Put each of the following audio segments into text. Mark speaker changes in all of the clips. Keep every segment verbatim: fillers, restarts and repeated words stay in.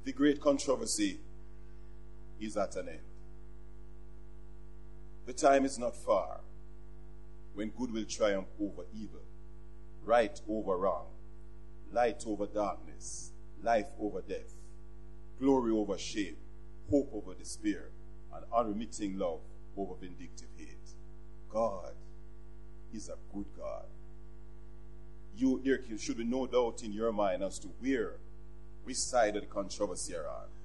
Speaker 1: The great controversy is at an end. The time is not far when good will triumph over evil, right over wrong, light over darkness, life over death, glory over shame, hope over despair, and unremitting love over vindictive hate. God is a good God. You, there should be no doubt in your mind as to where, which side of the controversy are on.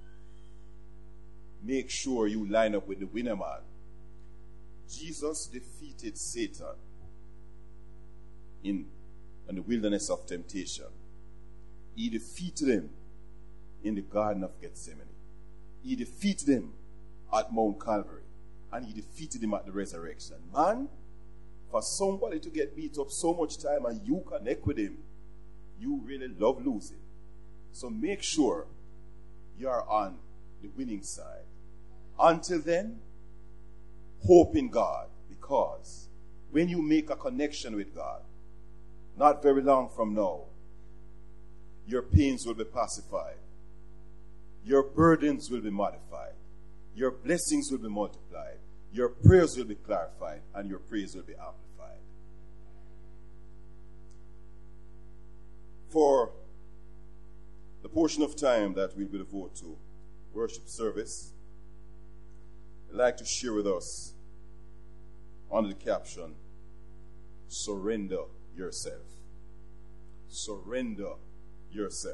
Speaker 1: Make sure you line up with the winner man. Jesus defeated Satan in, in the wilderness of temptation. He defeated him in the Garden of Gethsemane. He defeated him at Mount Calvary. And he defeated him at the resurrection. Man, for somebody to get beat up so much time and you connect with him, you really love losing. So make sure you're on the winning side. Until then, hope in God, because when you make a connection with God, not very long from now, your pains will be pacified. Your burdens will be modified. Your blessings will be multiplied. Your prayers will be clarified. And your praise will be amplified. For the portion of time that we will devote to worship service, I'd like to share with us under the caption, Surrender Yourself. Surrender yourself.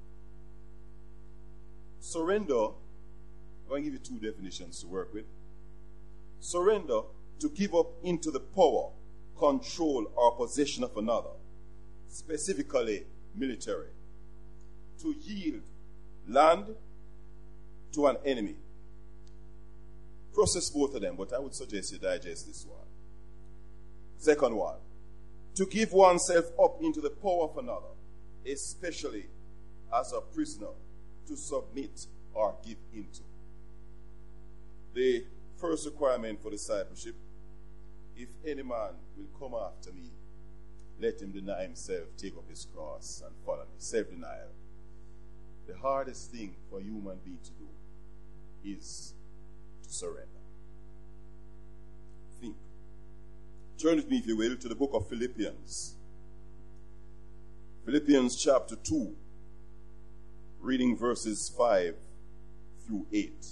Speaker 1: Surrender, I'm going to give you two definitions to work with. Surrender, to give up into the power, control, or possession of another, specifically military. To yield land to an enemy. Process both of them, but I would suggest you digest this one. Second one, to give oneself up into the power of another, especially as a prisoner, to submit or give into. The first requirement for discipleship, if any man will come after me, let him deny himself, take up his cross, and follow me. Self-denial. The hardest thing for a human being to do is to surrender. Think. Turn with me, if you will, to the book of Philippians. Philippians chapter two, reading verses five through eight.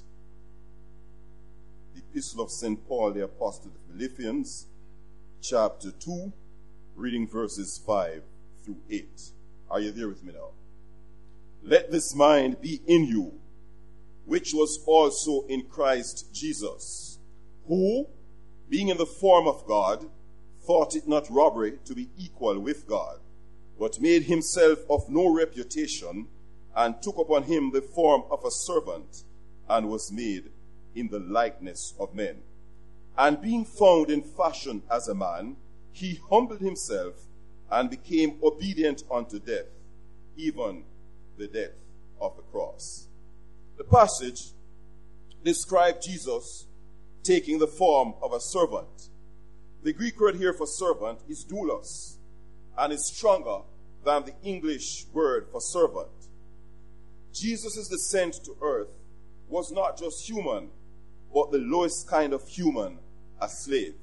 Speaker 1: The Epistle of Saint Paul, the Apostle to the Philippians, chapter two, reading verses five through eight. Are you there with me now? Let this mind be in you, which was also in Christ Jesus, who, being in the form of God, thought it not robbery to be equal with God, but made himself of no reputation, and took upon him the form of a servant, and was made in the likeness of men. And being found in fashion as a man, he humbled himself, and became obedient unto death, even the death of the cross. The passage describes Jesus taking the form of a servant. The Greek word here for servant is doulos, and is stronger than the English word for servant. Jesus' descent to earth was not just human, but the lowest kind of human, a slave.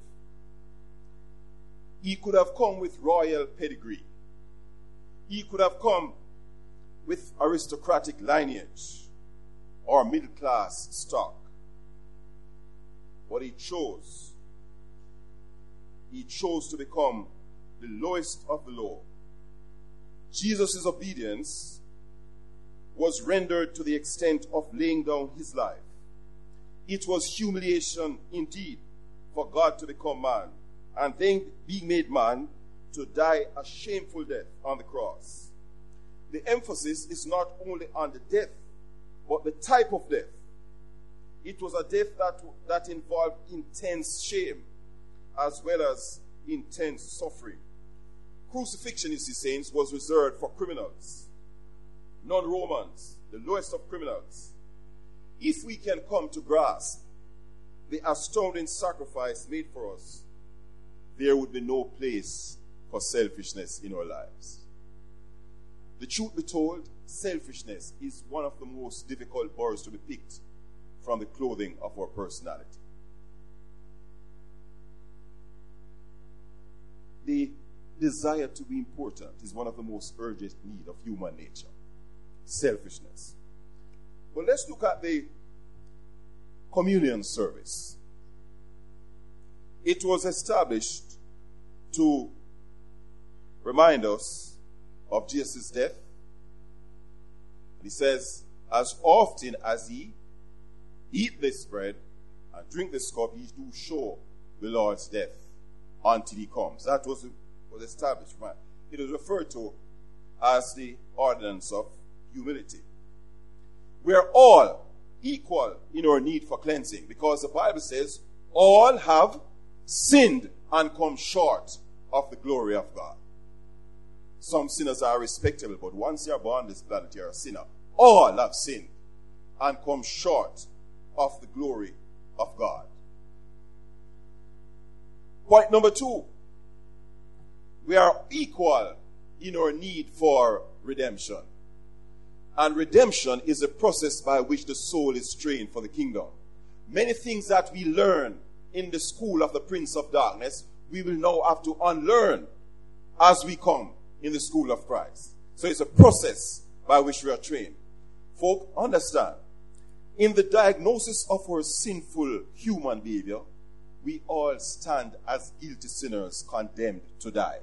Speaker 1: He could have come with royal pedigree. He could have come with aristocratic lineage or middle-class stock. But he chose. He chose to become the lowest of the low. Jesus' obedience was rendered to the extent of laying down his life. It was humiliation indeed for God to become man, and then being made man to die a shameful death on the cross. The emphasis is not only on the death, but the type of death. It was a death that, that involved intense shame as well as intense suffering. Crucifixion, you see, saints, was reserved for criminals, non-Romans, the lowest of criminals. If we can come to grasp the astounding sacrifice made for us, there would be no place for selfishness in our lives. The truth be told, selfishness is one of the most difficult birds to be picked from the clothing of our personality. The desire to be important is one of the most urgent needs of human nature. Selfishness. But let's look at the communion service. It was established to remind us of Jesus' death. He says, as often as ye eat this bread and drink this cup, ye do show the Lord's death until he comes. That was, was established. It is referred to as the ordinance of humility. We are all equal in our need for cleansing, because the Bible says all have sinned and come short of the glory of God. Some sinners are respectable, but once you are born on this planet, you are a sinner. All have sinned and come short of the glory of God. Point number two, we are equal in our need for redemption. And redemption is a process by which the soul is trained for the kingdom. Many things that we learn in the school of the Prince of Darkness, we will now have to unlearn as we come in the school of Christ. So it's a process by which we are trained. Folk, understand, in the diagnosis of our sinful human behavior, we all stand as guilty sinners condemned to die.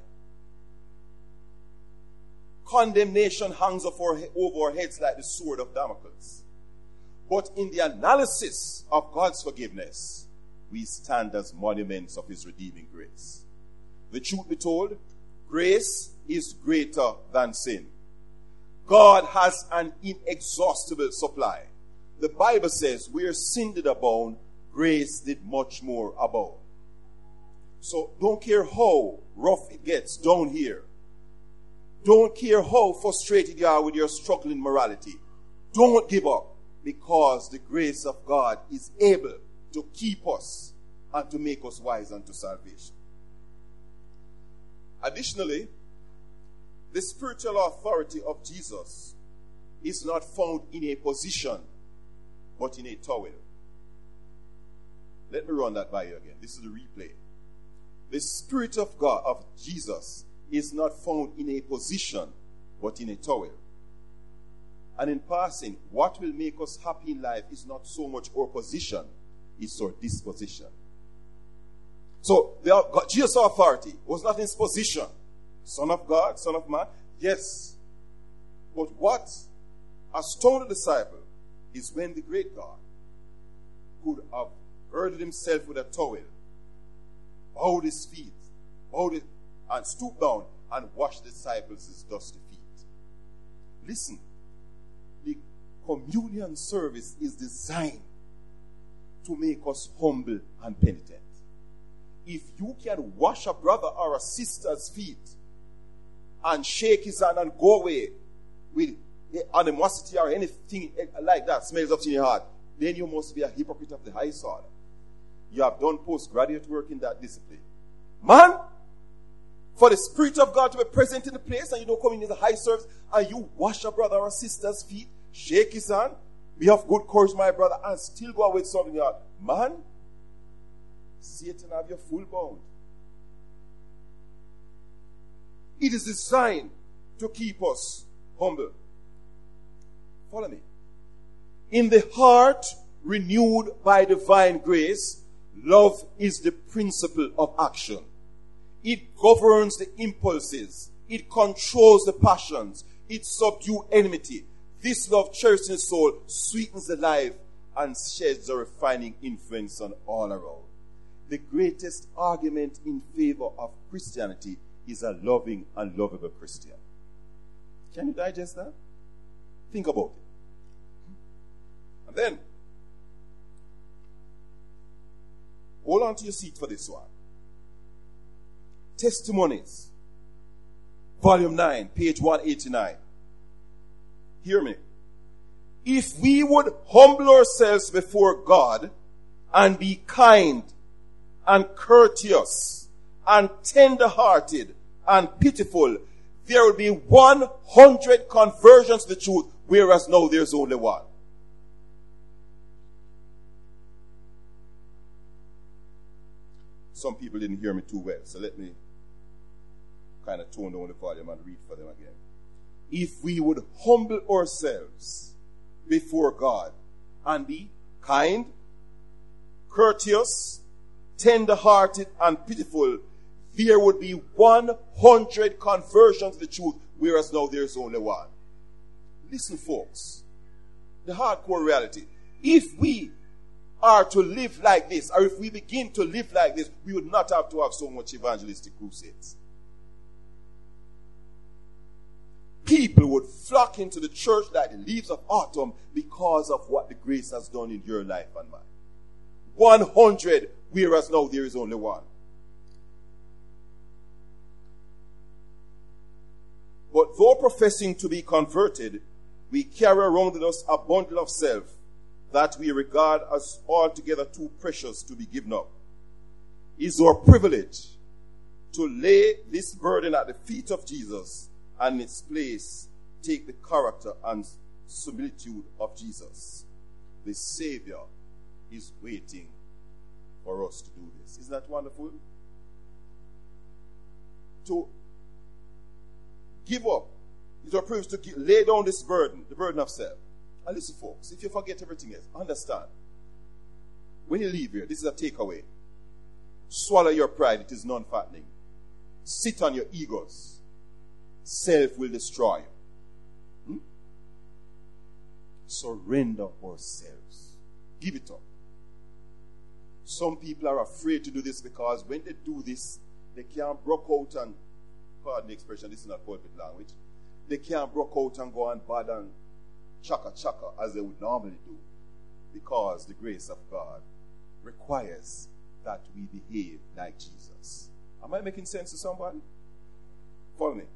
Speaker 1: Condemnation hangs over our heads like the sword of Damocles. But in the analysis of God's forgiveness, we stand as monuments of his redeeming grace. The truth be told, grace is greater than sin. God has an inexhaustible supply. The Bible says, where sin did abound, grace did much more abound. So don't care how rough it gets down here. Don't care how frustrated you are with your struggling morality. Don't give up, because the grace of God is able to keep us and to make us wise unto salvation. Additionally, the spiritual authority of Jesus is not found in a position, but in a towel. Let me run that by you again. This is the replay. The Spirit of God, of Jesus, is not found in a position, but in a towel. And in passing, what will make us happy in life is not so much our position, it's our disposition. So, the, Jesus' authority was not in his position. Son of God, Son of Man, yes. But what astounded the disciple is when the great God could have girded himself with a towel, bowed his feet, bowed it, and stooped down and washed the disciples' dusty feet. Listen, the communion service is designed to make us humble and penitent. If you can wash a brother or a sister's feet and shake his hand and go away with animosity or anything like that smells up in your heart, then you must be a hypocrite of the highest order. You have done postgraduate work in that discipline. Man, for the Spirit of God to be present in the place and you don't come in the high service and you wash a brother or sister's feet, shake his hand, be of good courage, my brother, and still go away with something in your heart. Man, Satan have your full bound. It is designed to keep us humble. Follow me. In the heart renewed by divine grace, love is the principle of action. It governs the impulses. It controls the passions. It subdues enmity. This love cherishes the soul, sweetens the life, and sheds a refining influence on all around. The greatest argument in favor of Christianity is a loving and lovable Christian. Can you digest that? Think about it. And then, hold on to your seat for this one. Testimonies, volume nine, page one eighty-nine. Hear me. If we would humble ourselves before God and be kind and courteous and tender-hearted and pitiful, there will be one hundred conversions to the truth, whereas now there's only one. Some people didn't hear me too well, so let me kind of tone down the volume and read for them again. If we would humble ourselves before God and be kind, courteous, tender-hearted, and pitiful, there would be one hundred conversions to the truth, whereas now there's only one. Listen, folks, the hardcore reality. If we are to live like this, or if we begin to live like this, we would not have to have so much evangelistic crusades. People would flock into the church like the leaves of autumn because of what the grace has done in your life and mine. one hundred, whereas now there is only one. But though professing to be converted, we carry around with us a bundle of self that we regard as altogether too precious to be given up. It is our privilege to lay this burden at the feet of Jesus and in its place take the character and similitude of Jesus. The Savior is waiting for us to do this. Isn't that wonderful? To give up is our privilege to give, lay down this burden, the burden of self. And listen, folks, if you forget everything else, understand. When you leave here, this is a takeaway. Swallow your pride, it is non-fattening. Sit on your egos. Self will destroy you. Hmm? Surrender ourselves. Give it up. Some people are afraid to do this because when they do this, they can't broke out and, pardon the expression, this is not pulpit language, they can't broke out and go and bad and chaka chaka as they would normally do, because the grace of God requires that we behave like Jesus. Am I making sense to somebody? Follow me.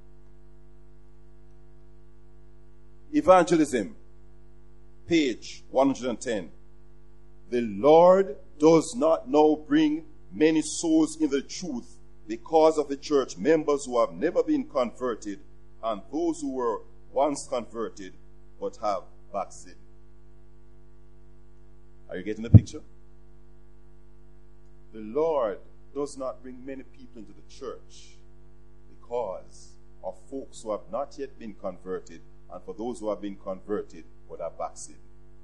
Speaker 1: Evangelism, page one hundred ten. The Lord does not now bring many souls in the truth because of the church members who have never been converted and those who were once converted but have backslidden. Are you getting the picture? The Lord does not bring many people into the church because of folks who have not yet been converted and for those who have been converted but are backslidden.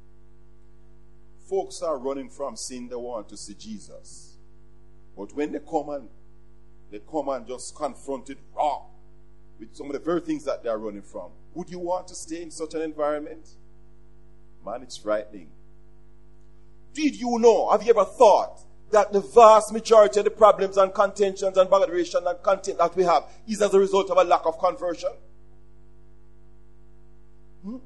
Speaker 1: Folks are running from sin, they want to see Jesus. But when they come and they come and just confronted raw with some of the very things that they are running from, would you want to stay in such an environment? Man, it's frightening. Did you know, have you ever thought that the vast majority of the problems and contentions and botheration and content that we have is as a result of a lack of conversion? Hmm?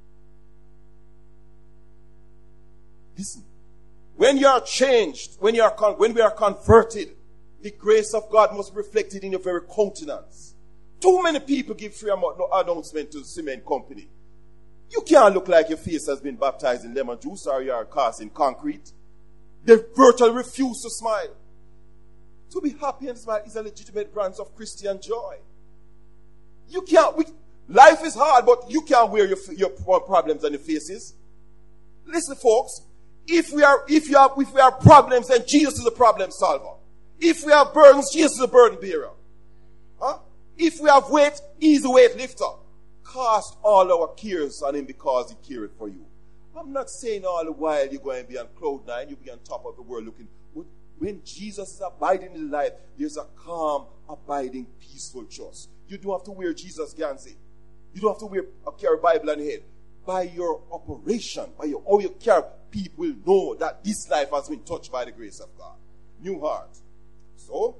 Speaker 1: Listen, when you are changed, when you are con- when we are converted, the grace of God must be reflected in your very countenance. Too many people give free announcement to the cement company. You can't look like your face has been baptized in lemon juice or you are cast in concrete. They virtually refuse to smile. To be happy and smile is a legitimate branch of Christian joy. You can't, we, life is hard, but you can't wear your, your problems on your faces. Listen, folks, if we are, if you have, if we have problems, then Jesus is a problem solver. If we have burdens, Jesus is a burden bearer. Huh? If we have weight, He is a weight lifter. Cast all our cares on Him because He careth for you. I'm not saying all the while you're going to be on cloud nine, you'll be on top of the world looking. But when Jesus is abiding in life, there's a calm, abiding, peaceful trust. You don't have to wear Jesus Gansey. You don't have to wear a carry Bible on your head. By your operation, by your how you carry, people will know that this life has been touched by the grace of God. New heart. So,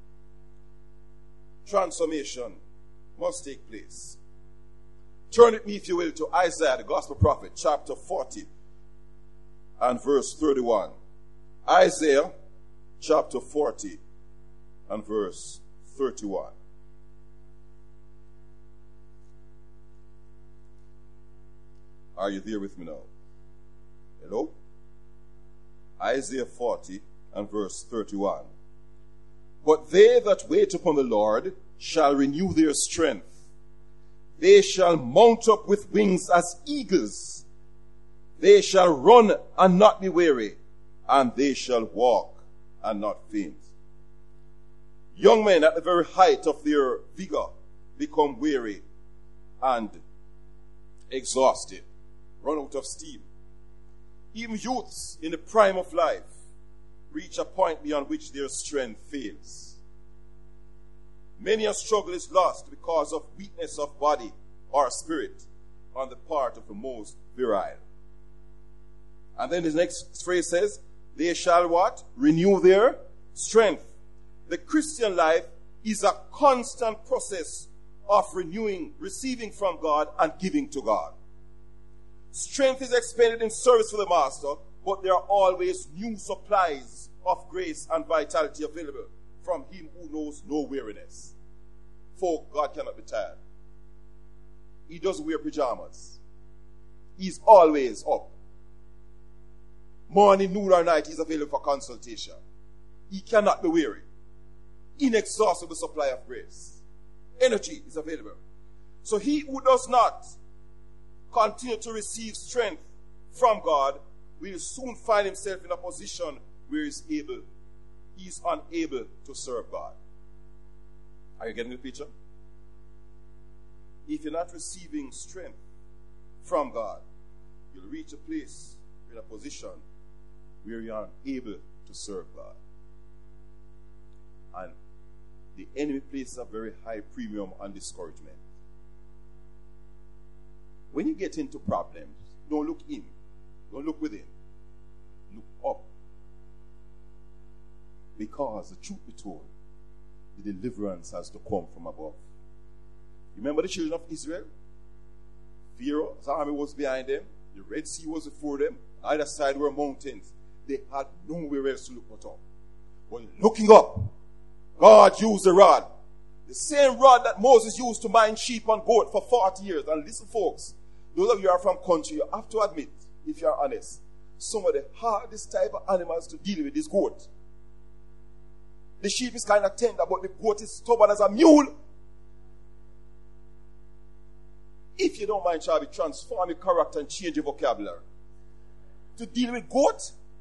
Speaker 1: transformation must take place. Turn with me, if you will, to Isaiah, the gospel prophet, chapter forty and verse thirty-one. Isaiah, chapter forty and verse thirty-one. Are you there with me now? Hello? Isaiah forty and verse thirty-one. But they that wait upon the Lord shall renew their strength. They shall mount up with wings as eagles. They shall run and not be weary, and they shall walk and not faint. Young men at the very height of their vigor become weary and exhausted, run out of steam. Even youths in the prime of life reach a point beyond which their strength fails. Many a struggle is lost because of weakness of body or spirit on the part of the most virile. And then the next phrase says, they shall what? Renew their strength. The Christian life is a constant process of renewing, receiving from God and giving to God. Strength is expended in service for the Master, but there are always new supplies of grace and vitality available from Him who knows no weariness. For God cannot be tired. He doesn't wear pajamas. He's always up. Morning, noon, or night, He's available for consultation. He cannot be weary. Inexhaustible supply of grace. Energy is available. So he who does not continue to receive strength from God will soon find himself in a position where he's able, he's unable to serve God. Are you getting the picture? If you're not receiving strength from God, you'll reach a place, in a position where you're unable to serve God. And the enemy places a very high premium on discouragement. When you get into problems, don't look in. Don't look within. Look up. Because the truth be told, the deliverance has to come from above. You remember the children of Israel? Pharaoh's army was behind them. The Red Sea was before them. Either side were mountains. They had nowhere else to look but up. When looking up, God used the rod. The same rod that Moses used to mind sheep and goat for forty years. And listen, folks, those of you who are from country, you have to admit, if you are honest, some of the hardest type of animals to deal with is goat. The sheep is kind of tender, but the goat is stubborn as a mule. If you don't mind, shall we transform your character and change your vocabulary to deal with goat?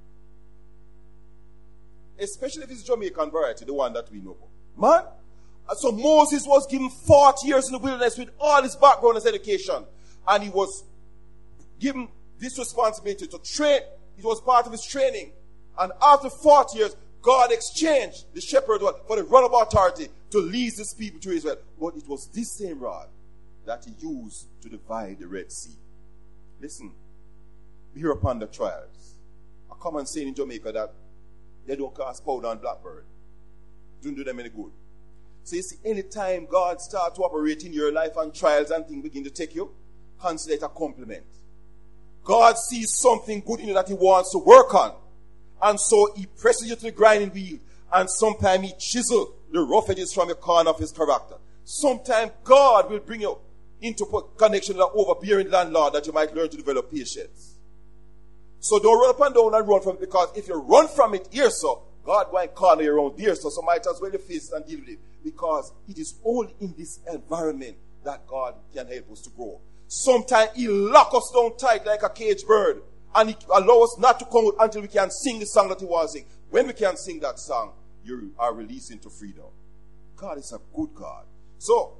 Speaker 1: Especially if it's Jamaican variety, the one that we know. Man, and so Moses was given forty years in the wilderness with all his background as education. And he was given this responsibility to train. It was part of his training. And after forty years, God exchanged the shepherd for the rod of authority to lead his people to Israel. But it was this same rod that he used to divide the Red Sea. Listen, bear upon the trials. A common saying in Jamaica that they don't cast powder on blackbird. Don't do them any good. So you see, anytime God starts to operate in your life and trials and things begin to take you, consider it a compliment. God sees something good in you that He wants to work on. And so He presses you to the grinding wheel. And sometimes He chisels the rough edges from the corner of His character. Sometimes God will bring you into connection with an overbearing landlord that you might learn to develop patience. So don't run up and down and run from it, because if you run from it here, so God won't corner you around there, so, so might as well you face and deal with it. Because it is only in this environment that God can help us to grow. Sometimes He lock us down tight like a caged bird, and He allow us not to come out until we can sing the song that He was singing. When we can sing that song, you are released into freedom. God is a good God. So,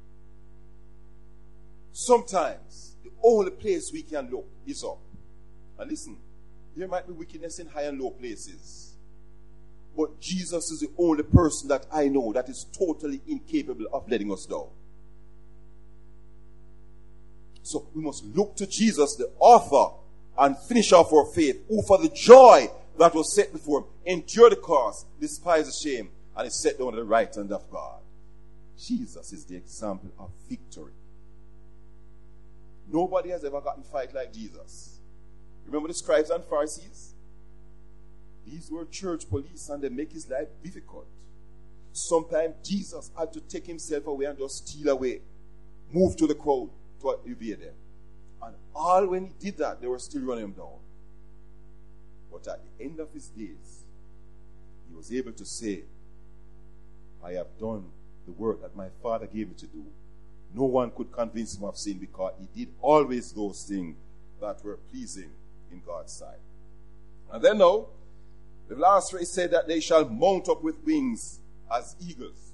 Speaker 1: sometimes the only place we can look is up. And listen, there might be wickedness in high and low places. But Jesus is the only person that I know that is totally incapable of letting us down. So we must look to Jesus, the author and finisher of our faith, who for the joy that was set before Him endured the cross, despised the shame, and is set down at the right hand of God. Jesus is the example of victory. Nobody has ever gotten fight like Jesus. Remember the scribes and Pharisees? These were church police, and they make His life difficult. Sometimes Jesus had to take Himself away and just steal away, move to the crowd to evade them. And all when He did that, they were still running Him down. But at the end of His days, He was able to say, I have done the work that my Father gave me to do. no one could convince him of sin because he did always those things that were pleasing in God's sight. And then now, the last phrase said that they shall mount up with wings as eagles.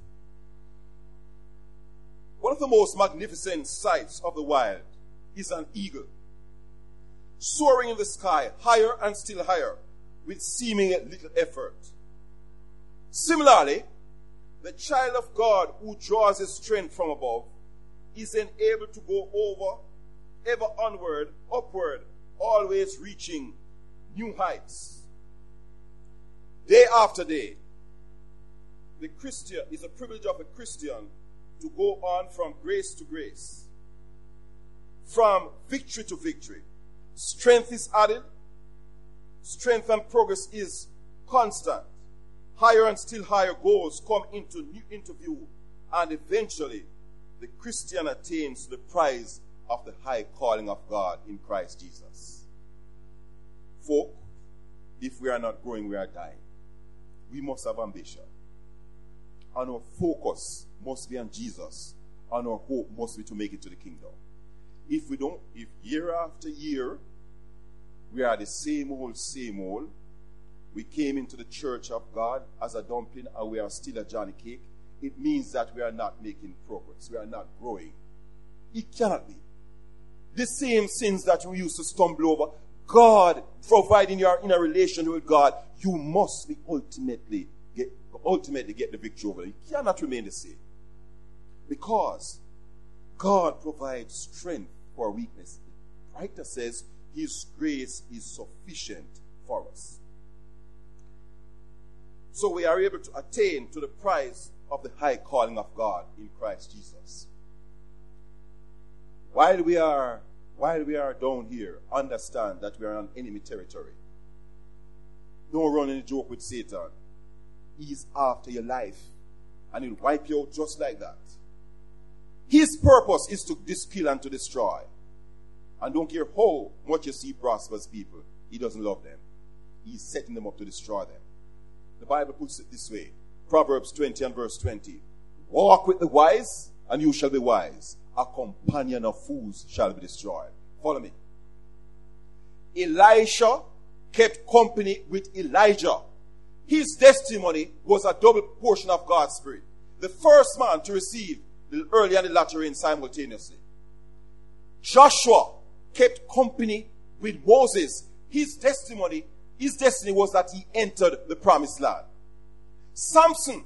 Speaker 1: One of the most magnificent sights of the wild is an eagle, soaring in the sky, higher and still higher, with seeming little effort. Similarly, the child of God who draws his strength from above is then able to go over, ever onward, upward, always reaching new heights. Day after day, the Christian is a privilege of a Christian to go on from grace to grace, from victory to victory. Strength is added, strength and progress is constant. Higher and still higher goals come into, new, into view, and eventually the Christian attains the prize of the high calling of God in Christ Jesus. Folk, if we are not growing, we are dying. We must have ambition. And our focus must be on Jesus, and our hope must be to make it to the kingdom. If we don't, if year after year we are the same old, same old, we came into the church of God as a dumpling and we are still a Johnny cake, it means that we are not making progress. We are not growing. It cannot be. The same sins that we used to stumble over, God, providing you are in a relation with God, you must be ultimately get, ultimately get the victory over it. You cannot remain the same. Because God provides strength for our weakness. The writer says his grace is sufficient for us. So we are able to attain to the prize of the high calling of God in Christ Jesus. While we are, while we are down here, understand that we are on enemy territory. Don't run any joke with Satan. He's after your life, and he'll wipe you out just like that. His purpose is to kill and to destroy. And don't care how much you see prosperous people, he doesn't love them. He's setting them up to destroy them. The Bible puts it this way. Proverbs twenty and verse twenty. Walk with the wise, and you shall be wise. A companion of fools shall be destroyed. Follow me. Elisha kept company with Elijah. His testimony was a double portion of God's Spirit. The first man to receive the early and the latter rain simultaneously. Joshua kept company with Moses. His testimony, his destiny was that he entered the promised land. Samson,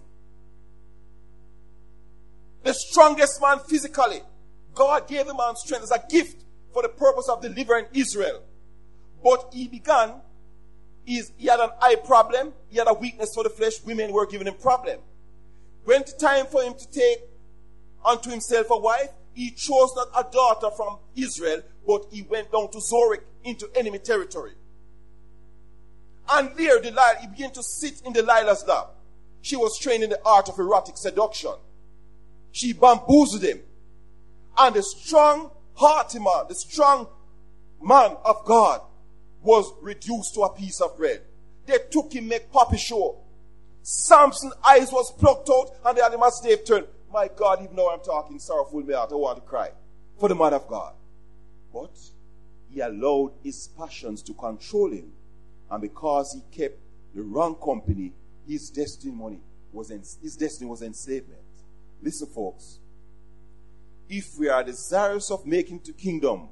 Speaker 1: the strongest man physically, God gave the man strength as a gift for the purpose of delivering Israel. But he began, he had an eye problem, he had a weakness for the flesh, women were giving him problem. When the time for him to take unto himself a wife, he chose not a daughter from Israel, but he went down to Zorek into enemy territory. And there Delilah, he began to sit in Delilah's lap. She was trained in the art of erotic seduction. She bamboozled him. And the strong hearty man, the strong man of God, was reduced to a piece of bread. They took him make puppy show. Samson's eyes was plucked out and they had him as slave turned. My God, even though I'm talking sorrowful me out, I want to cry for the man of God. But he allowed his passions to control him. And because he kept the wrong company, his destiny was en- his destiny was enslavement. Listen, folks. If we are desirous of making to kingdom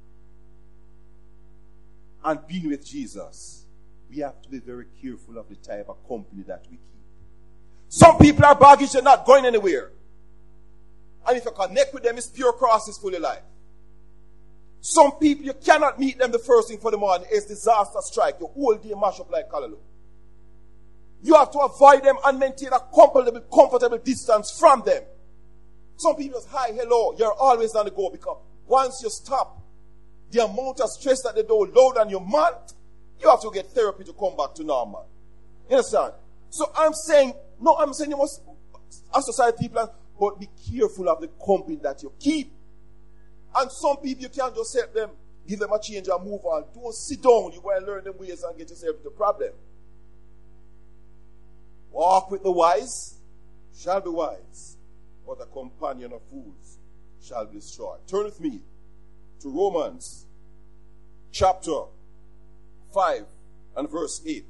Speaker 1: and being with Jesus, we have to be very careful of the type of company that we keep. Some people are baggage, they're not going anywhere. And if you connect with them, it's pure crosses for your life. Some people, you cannot meet them the first thing for the morning. It's disaster strike. Your whole day mash up like callaloo. You have to avoid them and maintain a comfortable, comfortable distance from them. Some people say, hi, hello. You're always on the go because once you stop, the amount of stress that they do load on your mind, you have to get therapy to come back to normal. You understand? So I'm saying, no, I'm saying you must associate people, but be careful of the company that you keep. And some people, you can't just help them, give them a change and move on. Don't sit down. You go and learn them ways and get yourself into problem. Walk with the wise, shall be wise, but a companion of fools shall be destroyed. Turn with me to Romans chapter five and verse eight.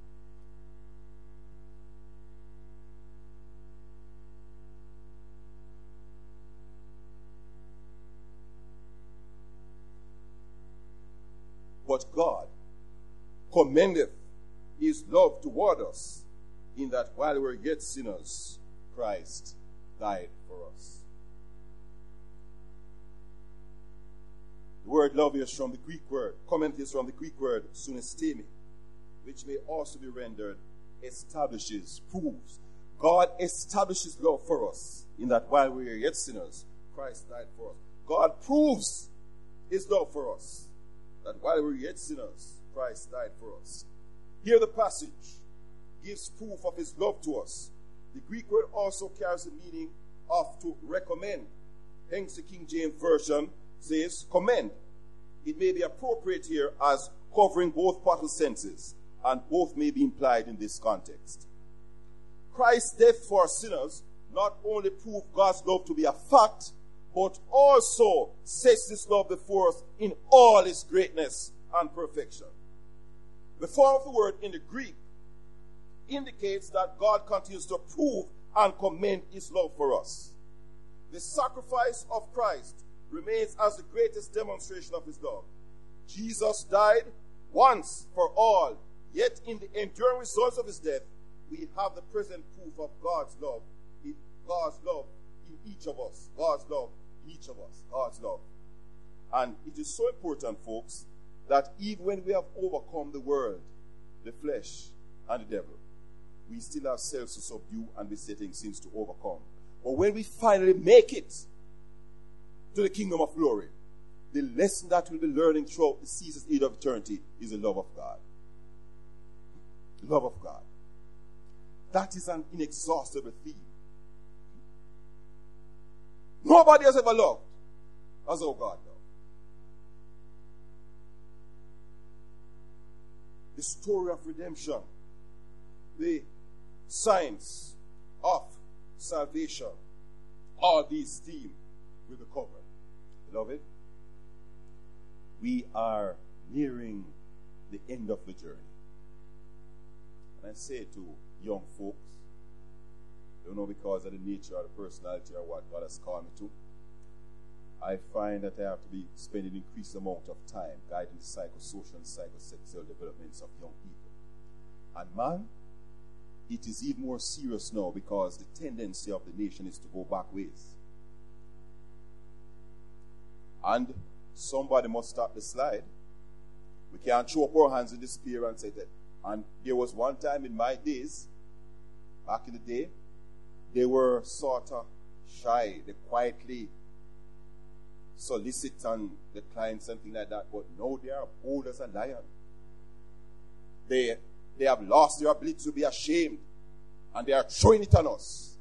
Speaker 1: But God commendeth his love toward us, in that while we were yet sinners, Christ died for us. The word love is from the Greek word, comment is from the Greek word sunestemi, which may also be rendered establishes, proves. God establishes love for us, in that while we were yet sinners, Christ died for us. God proves his love for us, that while we were yet sinners, Christ died for us. Here the passage gives proof of his love to us. The Greek word also carries the meaning of to recommend. Hence the King James Version says commend. It may be appropriate here as covering both partial senses, and both may be implied in this context. Christ's death for sinners not only proved God's love to be a fact, but also sets this love before us in all its greatness and perfection. The form of the word in the Greek indicates that God continues to prove and commend his love for us. The sacrifice of Christ remains as the greatest demonstration of his love. Jesus died once for all, yet in the enduring results of his death, we have the present proof of God's love, God's love in each of us, God's love in each of us, God's love. And it is so important, folks, that even when we have overcome the world, the flesh, and the devil, we still have selves to subdue and besetting sins to overcome. But when we finally make it to the kingdom of glory, the lesson that we'll be learning throughout the season's age of eternity is the love of God. The love of God. That is an inexhaustible theme. Nobody has ever loved as our God loved. The story of redemption, the signs of salvation, all these themes will be covered. Beloved, we are nearing the end of the journey. And I say to young folks, I don't know because of the nature of the personality or what God has called me to, I find that I have to be spending an increased amount of time guiding the psychosocial and psychosexual developments of young people. And man, it is even more serious now because the tendency of the nation is to go back ways. And somebody must stop the slide. We can't throw up our hands in despair and say that. And there was one time in my days, back in the day, they were sort of shy. They quietly solicit and decline something like that. But now they are bold as a lion. They, they have lost their ability to be ashamed. And they are throwing it on us.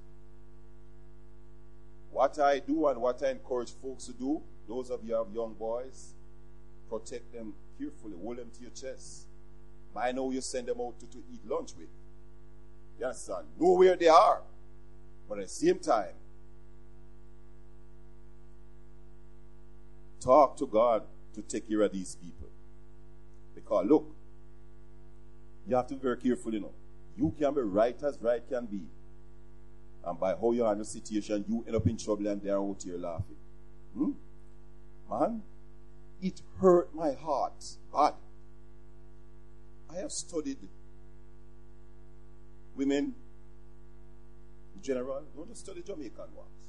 Speaker 1: What I do and what I encourage folks to do, those of you who have young boys, protect them carefully. Hold them to your chest. I know you send them out to, to eat lunch with. You understand? Know where they are. But at the same time, talk to God to take care of these people. Because look, you have to be very careful, you know. You can be right as right can be. And by how you handle the situation, you end up in trouble and they're out here laughing. Hmm? Man, it hurt my heart bad. I have studied women in general. Don't just study Jamaican ones.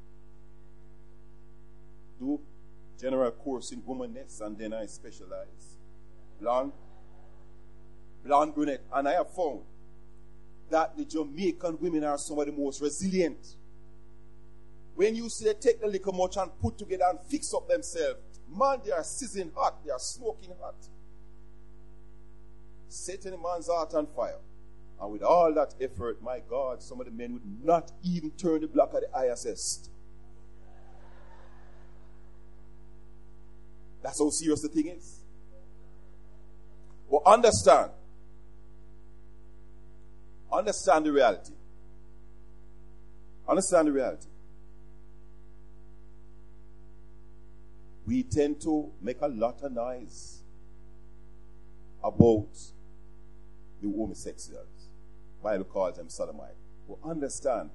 Speaker 1: Do general course in womanness, and then I specialize. Blonde, blonde brunette. And I have found that the Jamaican women are some of the most resilient. When you see they take the liquor much and put together and fix up themselves, man, they are sizzling hot, they are smoking hot. Setting a man's heart on fire. And with all that effort, my God, some of the men would not even turn the block of the I S S. That's how serious the thing is. But understand. Understand the reality. Understand the reality. we tend to make a lot of noise about the homosexuals. Bible calls them sodomite. Well, understand,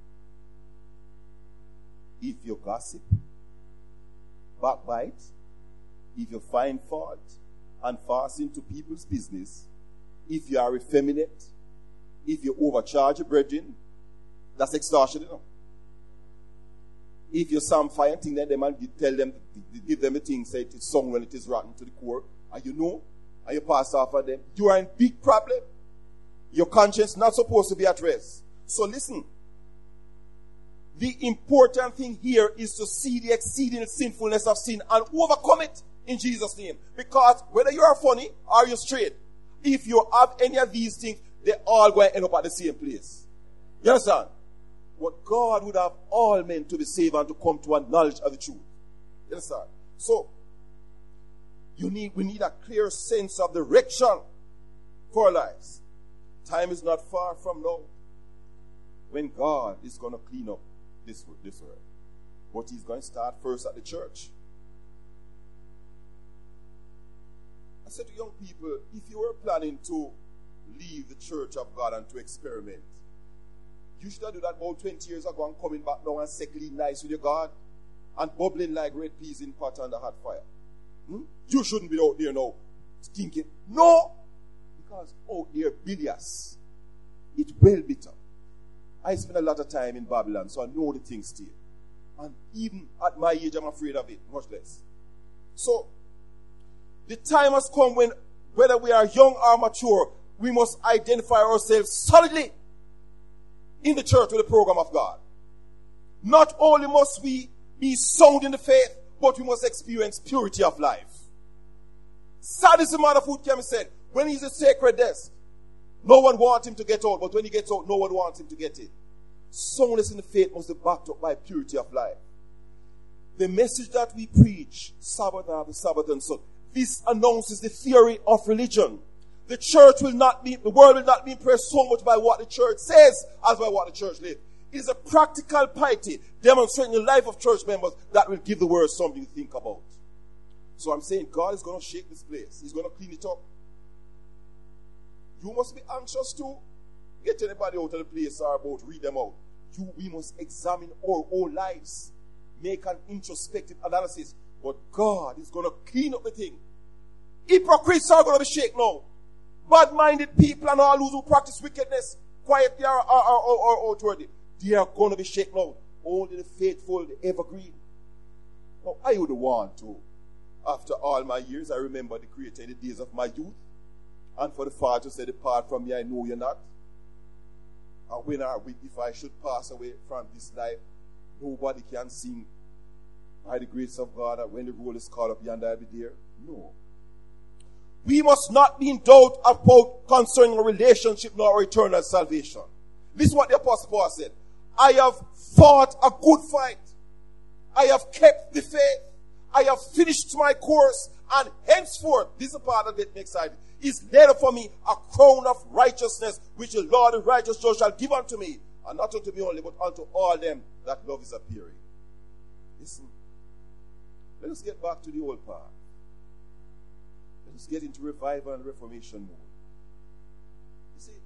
Speaker 1: if you gossip, backbite, if you find fault and fast into people's business, if you are effeminate, if you overcharge your brethren, that's extortion, you know. If you some fire and think that them and you tell them, give them a thing, say it is sung when it is rotten to the core, and you know, and you pass off on them, you are in big problem. Your conscience not supposed to be at rest. So listen, the important thing here is to see the exceeding sinfulness of sin and overcome it in Jesus' name. Because whether you are funny or you're straight, if you have any of these things, they all going to end up at the same place. You understand? What God would have all men to be saved and to come to a knowledge of the truth. You understand? So, you need, we need a clear sense of direction for our lives. Time is not far from now when God is going to clean up this, this world. But he's going to start first at the church. I said to young people, if you were planning to leave the church of God and to experiment, you should have done that about twenty years ago and coming back now and settling nice with your God and bubbling like red peas in pot under hot fire. Hmm? You shouldn't be out there now thinking, no, because out there bilious. It's well bitter. I spent a lot of time in Babylon, so I know the things still. And even at my age, I'm afraid of it, much less. So, the time has come when, whether we are young or mature, we must identify ourselves solidly in the church with the program of God. Not only must we be sound in the faith, but we must experience purity of life. Sad is the man of who came and said, when he's a sacred desk, no one wants him to get out, but when he gets out, no one wants him to get in. Soundness in the faith must be backed up by purity of life. The message that we preach, Sabbath after Sabbath and so, this announces the theory of religion. The church will not be, the world will not be impressed so much by what the church says as by what the church lives. It is a practical piety demonstrating the life of church members that will give the world something to think about. So I'm saying God is going to shake this place. He's going to clean it up. You must be anxious to get anybody out of the place or about read them out. You, we must examine our own lives, make an introspective analysis. But God is going to clean up the thing. Hypocrites are going to be shaken now. Bad-minded people and all those who practice wickedness, quietly or, or, or, or outwardly, they are going to be shaken out. Only the faithful, the evergreen. Now, I would want to. After all my years, I remember the Creator in the days of my youth. And for the Father to say, depart from me, I know you're not. And when I, if I should pass away from this life, nobody can sing by the grace of God that when the roll is called up yonder, I'll be there. No. We must not be in doubt about concerning a relationship nor our eternal salvation. This is what the Apostle Paul said. I have fought a good fight. I have kept the faith. I have finished my course. And henceforth, this is the part that gets me excited, is laid up for me a crown of righteousness, which the Lord the righteous judge shall give unto me. And not unto me only, but unto all them that love is appearing. Listen. Let us get back to the old path. Let us get into revival and reformation mode. You see,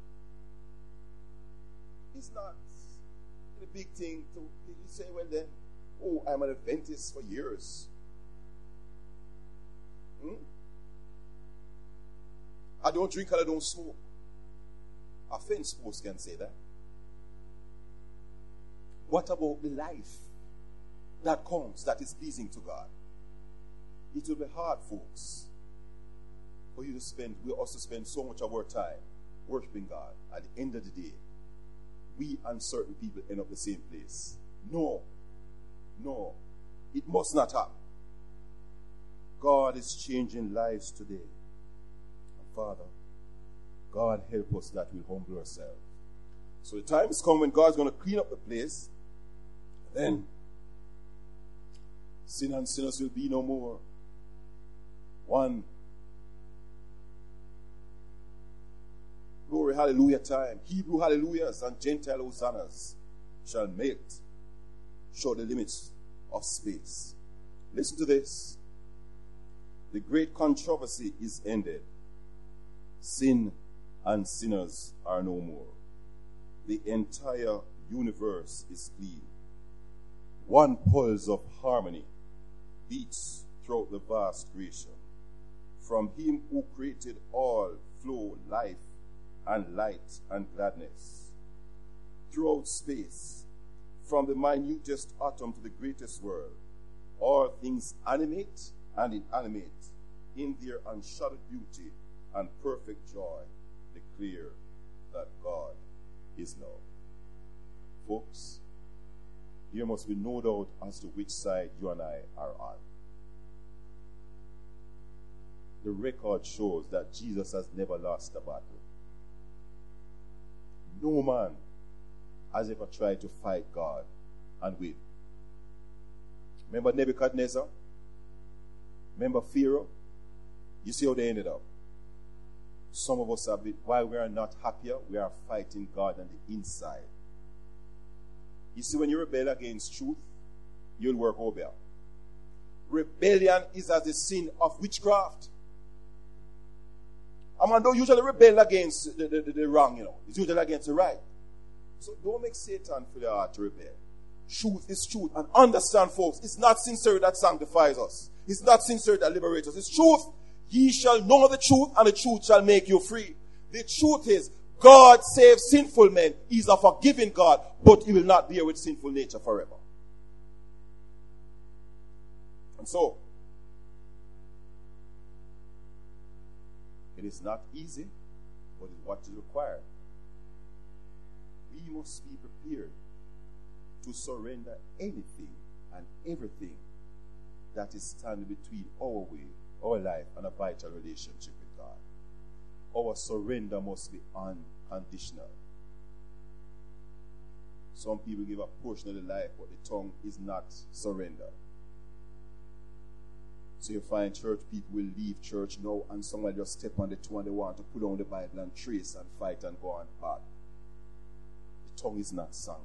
Speaker 1: it's not a big thing to you say, well then, oh, I'm an Adventist for years. Hmm? I don't drink and I don't smoke. A fence post can say that. What about the life that comes that is pleasing to God? It will be hard, folks, for you to spend, we also spend so much of our time worshiping God. At the end of the day, we and certain people end up the same place. No. No. It must not happen. God is changing lives today. And Father, God help us that we humble ourselves. So the time is coming when God's going to clean up the place. Then sin and sinners will be no more. One. Glory, hallelujah time. Hebrew hallelujahs and Gentile hosannas shall melt, show the limits of space. Listen to this. The great controversy is ended. Sin and sinners are no more. The entire universe is clean. One pulse of harmony beats throughout the vast creation. From him who created all flow life and light and gladness. Throughout space, from the minutest atom to the greatest world, all things animate and inanimate in their unshadowed beauty and perfect joy declare that God is love. Folks, there must be no doubt as to which side you and I are on. The record shows that Jesus has never lost a battle. No man has ever tried to fight God and win. Remember Nebuchadnezzar? Remember Pharaoh? You see how they ended up. Some of us have been, while we are not happier, we are fighting God on the inside. You see, when you rebel against truth, you'll work over. Rebellion is as the sin of witchcraft. A man don't usually rebel against the, the, the, the wrong, you know. It's usually against the right. So don't make Satan feel your heart to rebel. Truth is truth. And understand, folks, it's not sincerity that sanctifies us. It's not sincerity that liberates us. It's truth. Ye shall know the truth, and the truth shall make you free. The truth is, God saves sinful men. He's a forgiving God, but he will not bear with sinful nature forever. And so, it is not easy, but it's what is required. We must be prepared to surrender anything and everything that is standing between our way, our life, and a vital relationship with God. Our surrender must be unconditional. Some people give a portion of the life, but the tongue is not surrendered. So you find church people will leave church now, and someone just step on the toe and they want to put on the Bible and trace and fight and go on hard. The tongue is not sanctified.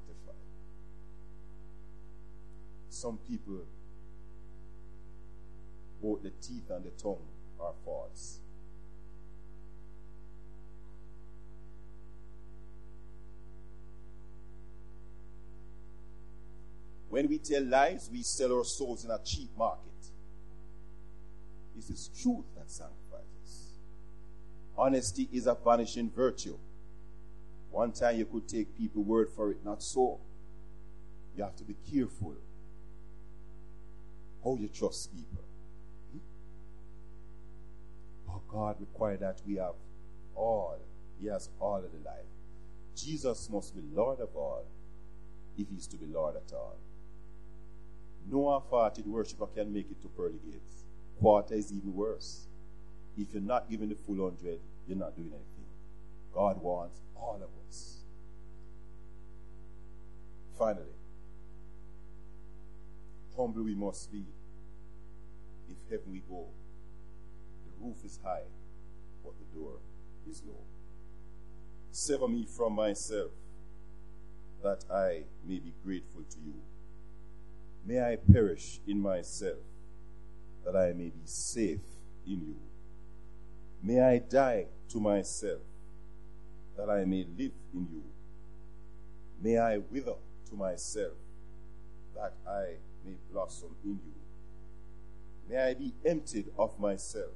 Speaker 1: Some people, both the teeth and the tongue are false. When we tell lies, we sell our souls in a cheap market. This is truth that sanctifies. Honesty is a vanishing virtue. One time you could take people's word for it, not so. You have to be careful how you trust people. Oh, God requires that we have all. He has all of the life. Jesus must be Lord of all if he's to be Lord at all. No half-hearted worshiper can make it to pearly gates. Quarter is even worse. If you're not giving the full hundred, you're not doing anything. God wants all of us. Finally, humble we must be. If heaven we go, the roof is high, but the door is low. Sever me from myself, that I may be grateful to you. May I perish in myself, that I may be safe in you. May I die to myself, that I may live in you. May I wither to myself, that I may blossom in you. May I be emptied of myself,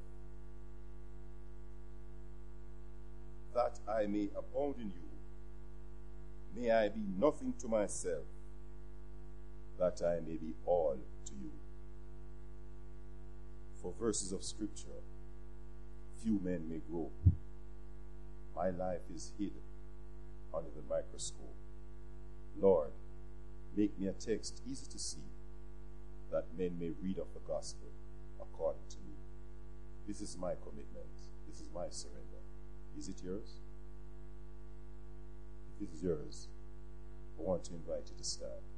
Speaker 1: that I may abound in you. May I be nothing to myself, that I may be all to you. For verses of scripture, few men may grope. My life is hid under the microscope. Lord, make me a text easy to see, that men may read of the gospel according to me. This is my commitment. This is my surrender. Is it yours? If it is yours, I want to invite you to stand.